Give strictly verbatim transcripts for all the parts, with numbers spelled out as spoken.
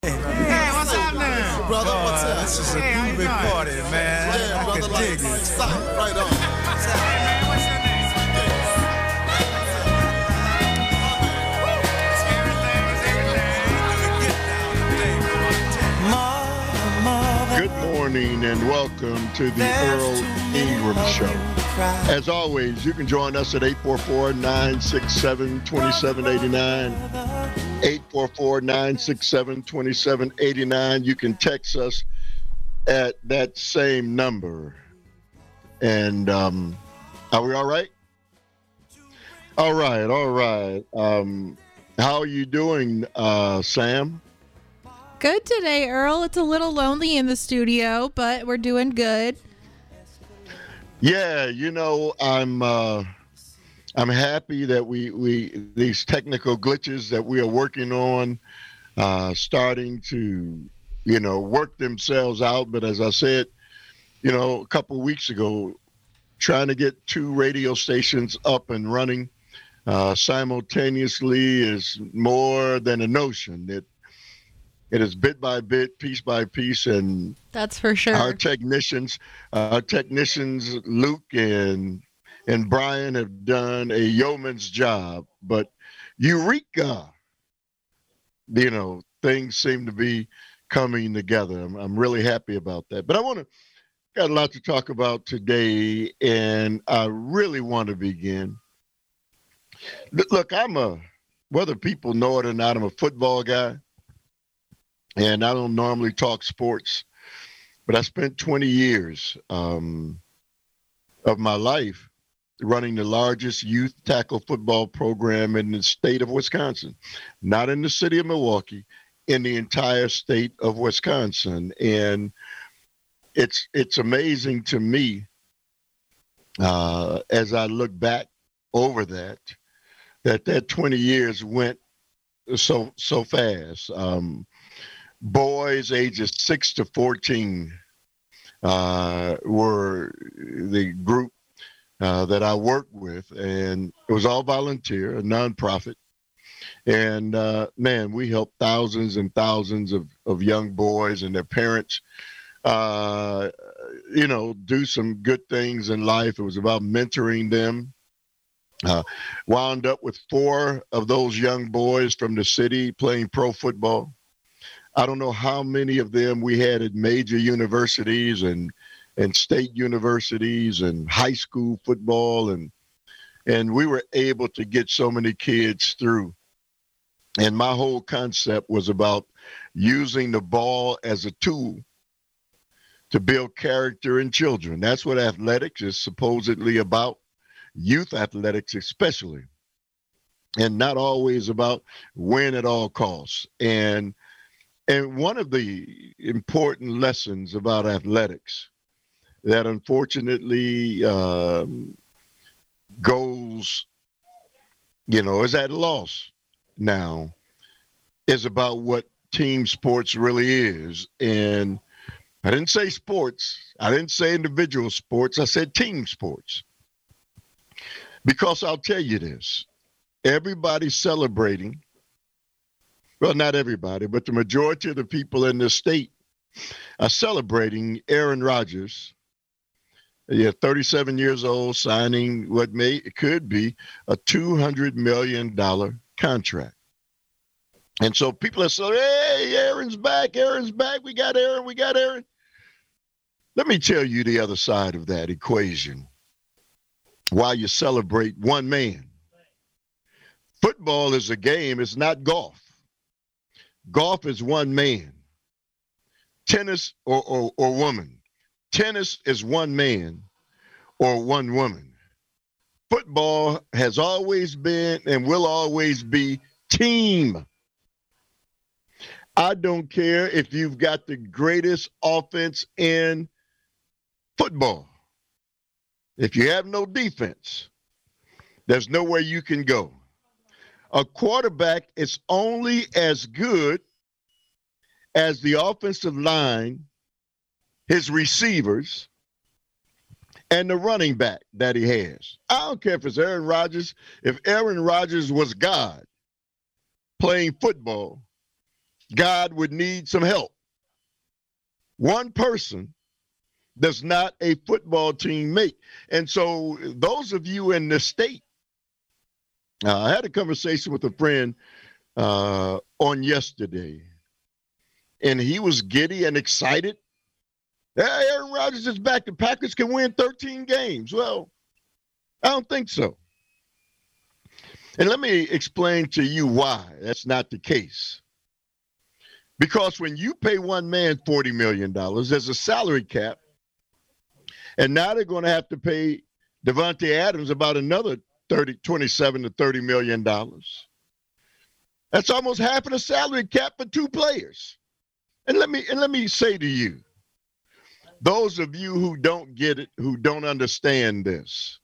Hey, what's happening? Brother, what's Boy, up? this is a Hey, how you groovy doing? party, man. Yeah, I brother, can like, dig it. stop, right on. Hey, man, what's your name? It's everything, it's everything. Good morning and welcome to the Earl Ingram Show. As always, you can join us at eight four four, nine six seven, two seven eight nine. eight four four, nine six seven, two seven eight nine. You can text us at that same number. And um, are we all right? All right, all right. Um, how are you doing, uh, Sam? Good today, Earl. It's a little lonely in the studio, but we're doing good. Yeah, you know, I'm uh, I'm happy that we, we these technical glitches that we are working on uh, starting to, you know, work themselves out. But as I said, you know, a couple of weeks ago, trying to get two radio stations up and running uh, simultaneously is more than a notion. It it is bit by bit, piece by piece, and That's for sure. our technicians, our technicians, Luke and and Brian have done a yeoman's job. But Eureka, you know, things seem to be coming together. I'm, I'm really happy about that. But I want to got a lot to talk about today, and I really want to begin. Look, I'm a whether people know it or not, I'm a football guy, and I don't normally talk sports. But I spent twenty years um, of my life running the largest youth tackle football program in the state of Wisconsin, not in the city of Milwaukee, in the entire state of Wisconsin. And it's it's amazing to me uh, as I look back over that, that that twenty years went so so fast. Um, boys ages six to fourteen uh, were the group uh, that I worked with, and it was all volunteer, a nonprofit. And uh, man, we helped thousands and thousands of, of young boys and their parents, uh, you know, do some good things in life. It was about mentoring them. Uh, wound up with four of those young boys from the city playing pro football. I don't know how many of them we had at major universities and and state universities and high school football, and and we were able to get so many kids through. And my whole concept was about using the ball as a tool to build character in children. That's what athletics is supposedly about, youth athletics especially, and not always about win at all costs. And And one of the important lessons about athletics that unfortunately um, goes, you know, is at loss now is about what team sports really is. And I didn't say sports. I didn't say individual sports. I said team sports. Because I'll tell you this, everybody's celebrating. Well, not everybody, but the majority of the people in this state are celebrating Aaron Rodgers. Yeah, thirty-seven years old, signing what may could be a two hundred million dollars contract. And so people are saying, hey, Aaron's back, Aaron's back, we got Aaron, we got Aaron. Let me tell you the other side of that equation. While you celebrate one man, football is a game, it's not golf. Golf is one man. Tennis or, or, or woman. Tennis is one man or one woman. Football has always been and will always be team. I don't care if you've got the greatest offense in football. If you have no defense, there's nowhere you can go. A quarterback is only as good as the offensive line, his receivers, and the running back that he has. I don't care if it's Aaron Rodgers. If Aaron Rodgers was God playing football, God would need some help. One person does not a football team make. And so those of you in the state, uh, I had a conversation with a friend uh, on yesterday, and he was giddy and excited. Hey, Aaron Rodgers is back. The Packers can win thirteen games. Well, I don't think so. And let me explain to you why that's not the case. Because when you pay one man forty million dollars, there's a salary cap. And now they're going to have to pay Davante Adams about another thirty, twenty-seven to thirty million dollars. That's almost half of the salary cap for two players. And let me and let me say to you, those of you who don't get it, who don't understand this,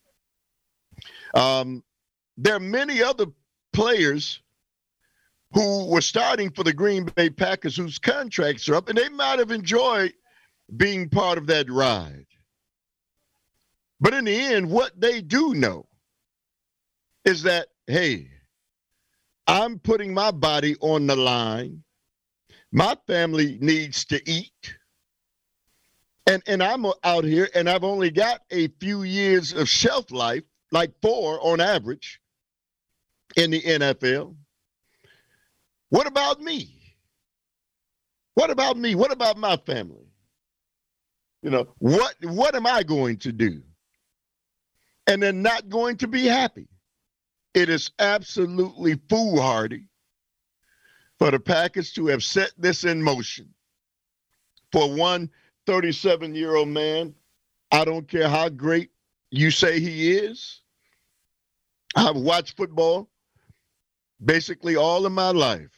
um, there are many other players who were starting for the Green Bay Packers whose contracts are up, and they might have enjoyed being part of that ride. But in the end, what they do know is that, hey, I'm putting my body on the line. My family needs to eat. And, and I'm out here, and I've only got a few years of shelf life, like four on average, in the N F L. What about me? What about me? What about my family? You know, what what am I going to do? And they're not going to be happy. It is absolutely foolhardy for the Packers to have set this in motion. For one thirty-seven-year-old man, I don't care how great you say he is. I've watched football basically all of my life.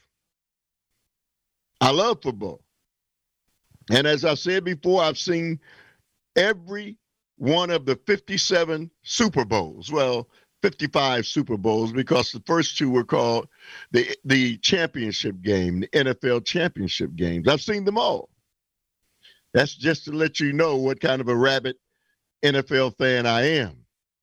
I love football. And as I said before, I've seen every one of the fifty-seven Super Bowls. Well, fifty-five Super Bowls, because the first two were called the, the championship game, the N F L championship games. I've seen them all. That's just to let you know what kind of a rabid N F L fan I am.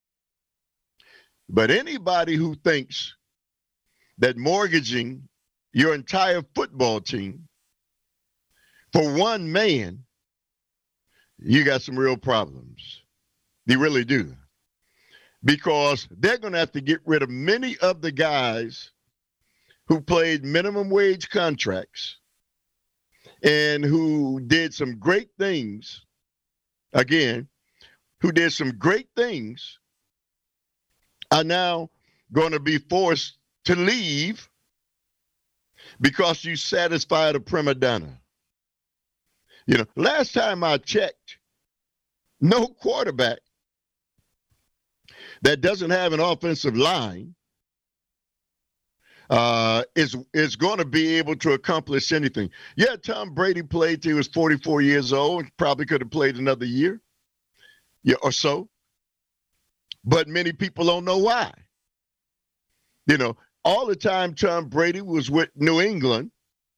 But anybody who thinks that mortgaging your entire football team for one man, you got some real problems. You really do. Because they're going to have to get rid of many of the guys who played minimum wage contracts and who did some great things, again, who did some great things, are now going to be forced to leave because you satisfied a prima donna. You know, last time I checked, no quarterback that doesn't have an offensive line uh, is is going to be able to accomplish anything. Yeah, Tom Brady played till he was forty-four years old. Probably could have played another year, yeah, or so. But many people don't know why. You know, all the time Tom Brady was with New England,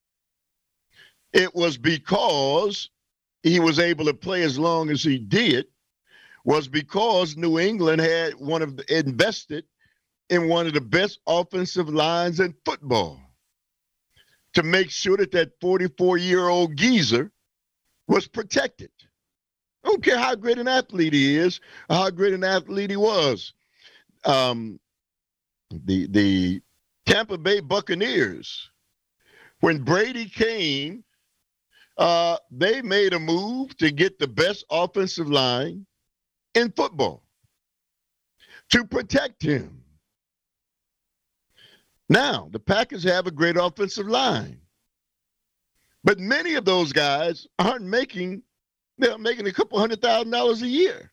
it was because he was able to play as long as he did, was because New England had one of the, invested in one of the best offensive lines in football to make sure that that forty-four-year-old geezer was protected. I don't care how great an athlete he is, or how great an athlete he was. Um, the the Tampa Bay Buccaneers, when Brady came, uh, they made a move to get the best offensive line in football to protect him. Now, the Packers have a great offensive line, but many of those guys aren't making, they're making a couple hundred thousand dollars a year.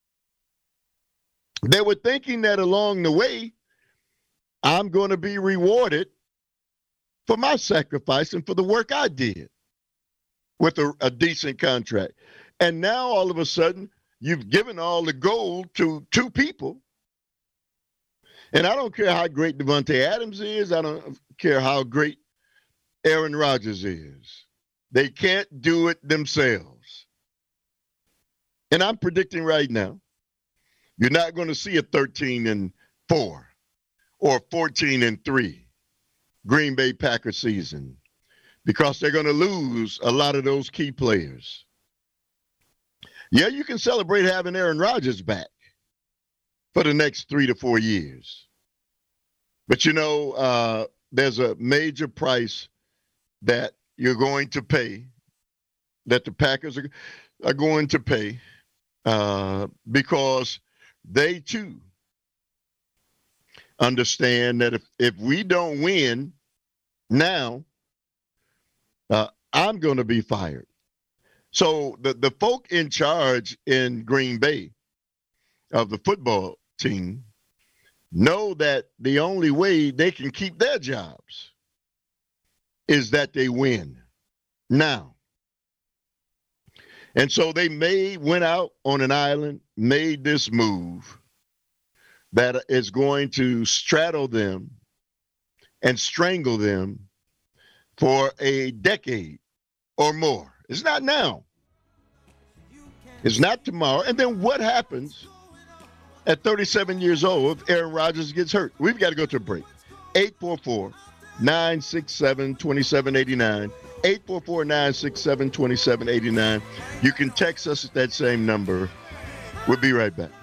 They were thinking that along the way, I'm going to be rewarded for my sacrifice and for the work I did with a, a decent contract. And now all of a sudden, you've given all the gold to two people. And I don't care how great Davante Adams is. I don't care how great Aaron Rodgers is. They can't do it themselves. And I'm predicting right now, you're not going to see a thirteen and four or fourteen and three Green Bay Packers season. because they're going to lose a lot of those key players. Yeah, you can celebrate having Aaron Rodgers back for the next three to four years. But, you know, uh, there's a major price that you're going to pay, that the Packers are, are going to pay, uh, because they, too, understand that if, if we don't win now, uh, I'm going to be fired. So the, the folk in charge in Green Bay of the football team know that the only way they can keep their jobs is that they win now. And so they made, went out on an island, made this move that is going to straddle them and strangle them for a decade or more. It's not now. It's not tomorrow. And then what happens at thirty-seven years old if Aaron Rodgers gets hurt? We've got to go to a break. eight four four, nine six seven, two seven eight nine. eight four four, nine six seven, two seven eight nine. You can text us at that same number. We'll be right back.